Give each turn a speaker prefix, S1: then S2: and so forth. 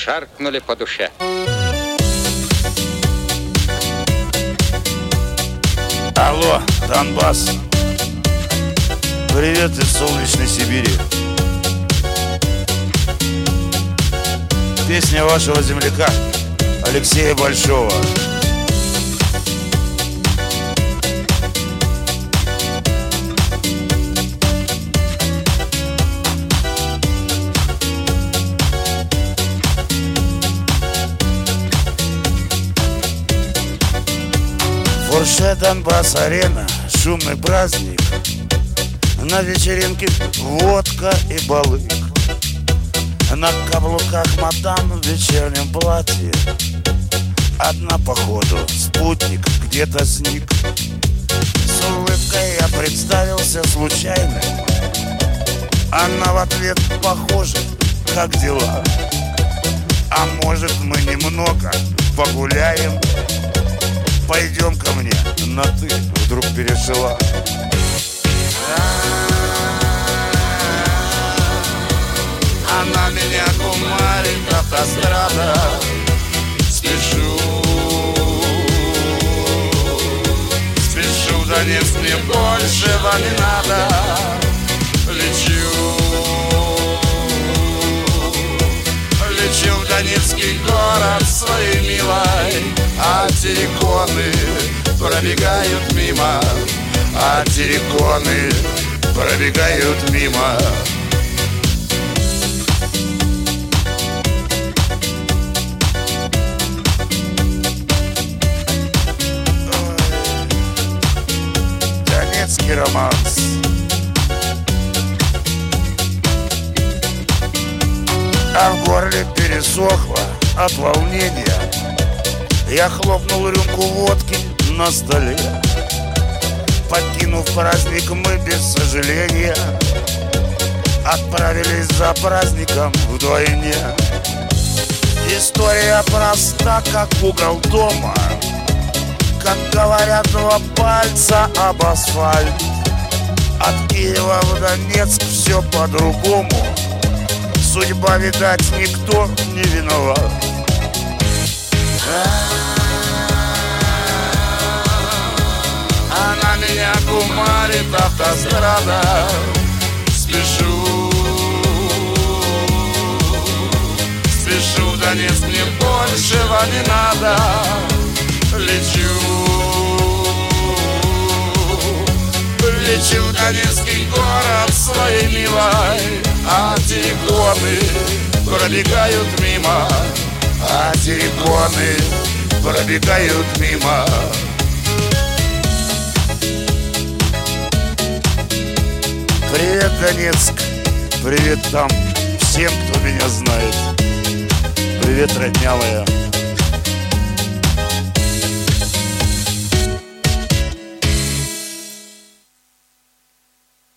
S1: шаркнули по душе.
S2: Алло, Донбасс. Привет из солнечной Сибири. Песня вашего земляка Алексея Большого. Порше Донбасс-арена, шумный праздник. На вечеринке водка и балык. На каблуках мадам в вечернем платье. Одна походу, спутник где-то сник. С улыбкой я представился случайно. Она в ответ похожа, как дела? А может мы немного погуляем? Пойдем ко мне, на ты вдруг перешла. Она меня кумарит, автострада. Спешу в Донецк, мне большего не надо. Лечу в Донецкий город своей милой, а терриконы пробегают мимо, а терриконы пробегают мимо. Донецкий романс. А в горле пересохло от волнения. Я хлопнул рюмку водки на столе. Покинув праздник, мы без сожаления отправились за праздником вдвойне. История проста, как угол дома. Как говорят, два пальца об асфальт. От Киева в Донецк все по-другому. Судьба, видать, никто не виноват. Она меня кумарит, автострада. Спешу в Донецк, мне большего не надо. Лечу в Донецкий город своей милой, а терриконы пробегают мимо, а терриконы пробегают мимо. Привет, Донецк, привет там всем, кто меня знает. Привет, родня моя.